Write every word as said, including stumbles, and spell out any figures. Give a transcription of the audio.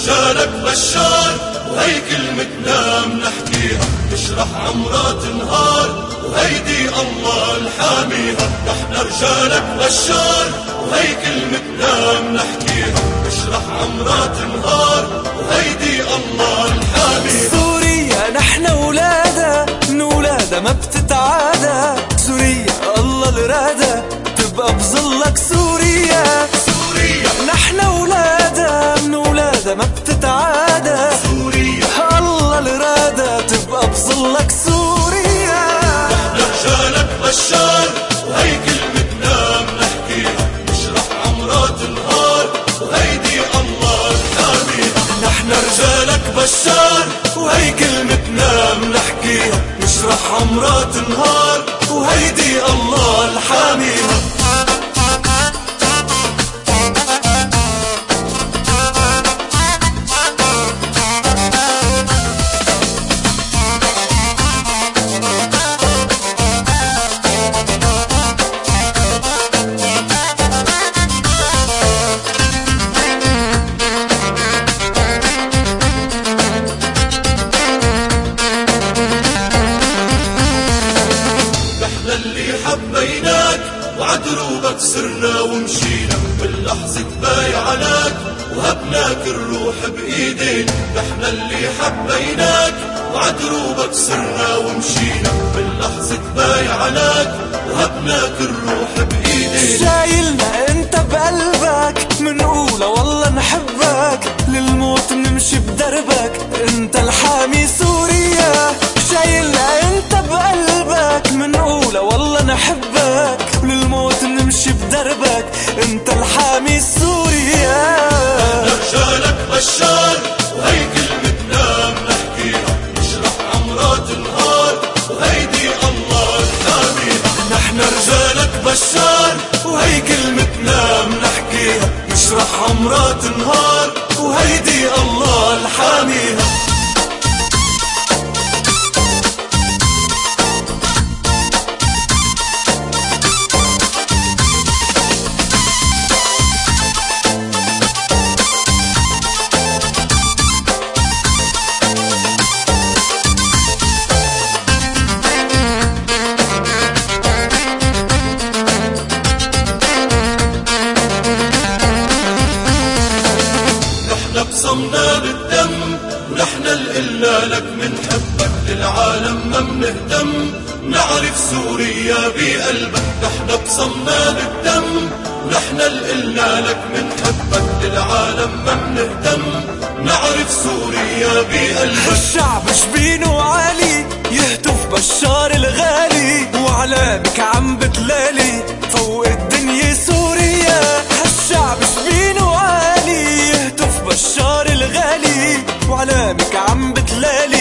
رجالك بشار وهي كلمتنا منحكيها، نشرح عمرات نهار وهيدي الله الحاميها. نحن رجالك بشار وهي كلمتنا منحكيها، نشرح عمرات نهار وهيدي الله الحاميها. سوريا نحن ولادها، من ولادها ما بتتعادى. سوريا الله الرادة تبقى بظلك سوريا. سوريا نحن ولادها، من ولادها ما بتتعادى. سوريا الله الرادة تبقى بظلك سوريا. نحن رجالك بشار وهي كلمتنا منحكيها، نشرح عمرات نهار وهيدي الله الحاميها. نحن رجالك بشار وهي كلمتنا منحكيها، نشرح عمرات نهار وهيدي الله الحاميها. اللي حبيناك وعدروبك سرنا ومشينا، باللحظة بايعناك وهبناك الروح بإيدينا. نحن اللي حبيناك وعدروبك سرنا ومشينا، باللحظة بايعناك وهبناك الروح بإيدينا. شايلنا انت بقلبك، منقولة والله نحبك، للموت نمشي بدربك، انت الحامي سوريا. شايلنا انت بقلبك، منقولة والله نحبك، وللموت نمشي بدربك، انت الحامي سوريا. رجالك بشار وهي كلمتنا منحكيها، نشرح عمرات نهار وهيدي الله الحاميها. نحن رجالك بشار وهي كلمتنا منحكيها، نشرح عمرات نهار وهيدي الله الحاميها. بصمنا بالدم ونحن القلنا لك منحبك، للعالم ما منهتم نعرف سوريا بقلبك. نحن بصمنا بالدم ونحن القلنا لك منحبك، للعالم ما منهتم نعرف سوريا بقلبك. الشعب شبينه عالي يهتف بشار الغالي، وعلامك عم بتلالي فوق الدنيا سوريا. هالشعب شبينه عالي يهتف بشار الغالي، وعلامك عم بتلالي